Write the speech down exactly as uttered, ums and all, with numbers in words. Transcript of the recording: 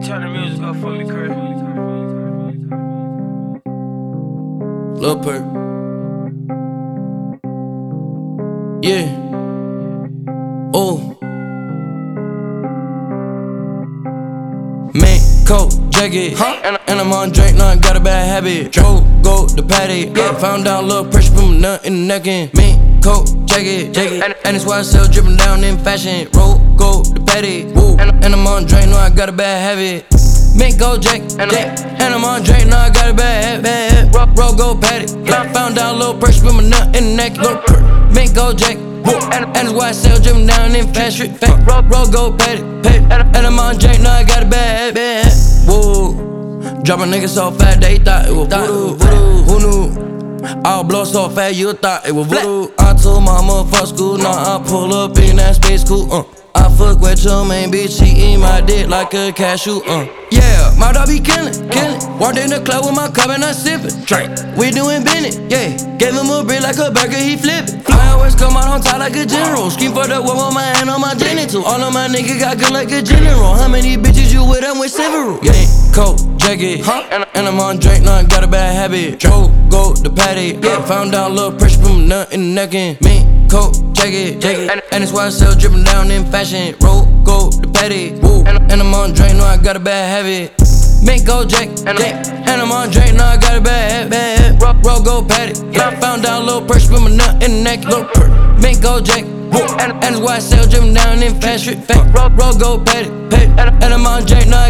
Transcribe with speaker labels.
Speaker 1: turn the music up for me, Chris.
Speaker 2: Lil Perk. Yeah. Oh. Man, coat, jacket, huh? and, and I'm on drink, now I got a bad habit. Go, go, the patty. Yeah. Found out a little pressure from a nut in the neck in. Man, coat, jacket, jacket. And, and it's why I sell dripping down in fashion. Roll, go, the patty. Woo. And, and I'm on drink, now I got a bad habit. Mint go Jack, and, and I'm on Drake, now I got a bad habit. Roll, roll, go patty. Yeah. Found out a little pressure from a nut in the neck. Mint go Jack, and, and it's why I sell dripping down in fashion. Roll, roll, go patty. And, and I'm on Drake, now I got a bad habit. Whoa, drop a nigga so fat they thought it was voodoo. voodoo. Who knew? I'll blow so fat you thought it was voodoo. I told mama fuck school, now I pull up in that space cool. Uh. I fuck with your main bitch, she eat my dick like a cashew, uh Yeah, my dog be killin', killin'. Walked in the club with my cup and I sippin'. Drink, we doing Bennett, yeah. Gave him a brick like a burger, he flippin'. I always come out on top like a general. Scream for the one with my hand on my genital. All of my niggas got good like a general. How many bitches you with? I'm with several. Yeah, coat, jacket, huh? and, and I'm on drink, now I got a bad habit. Go, go, the patty. Yeah, found out a little pressure from a nut in the neck in. Me, coat, jacket, jacket. And, and it's why I sell dripping down in fashion. Roll, go, the patty. Woo. And, and I'm on drink, now I got a bad habit. Mint go Jack, and, and I'm on drink, now I got a bad habit. Roll, roll, go patty. Yeah. Found out a little pressure from a nut in the neck. Mint go Jack, and, and it's why I sell dripping down in fashion. Roll, roll, go patty. And, and I'm on drink, now I